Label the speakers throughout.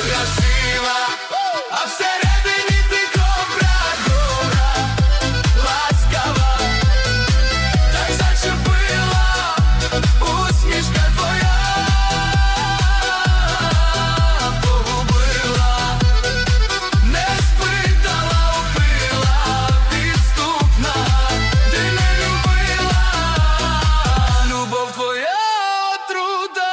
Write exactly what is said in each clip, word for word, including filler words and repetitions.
Speaker 1: красива, а всередині ти добра, добра, ласкава, так зачепила усмішка твоя, погубила, не спитала, вбила, підступна, ти не любила, любов твоя отрута.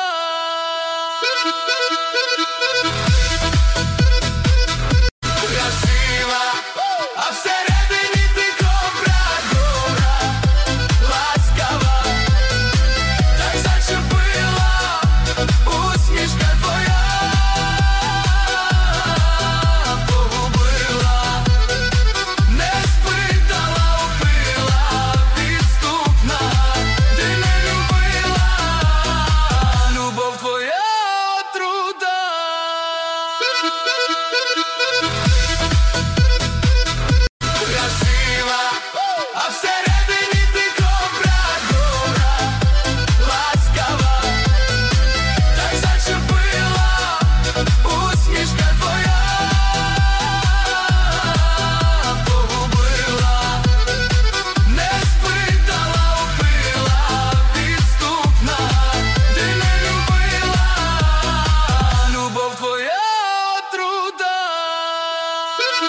Speaker 1: Красива, а всередині ти добра, добра, ласкава, так зачепила усмішка твоя, погубила, не спитала, вбила, підступна, ти не любила, любов твоя отрута.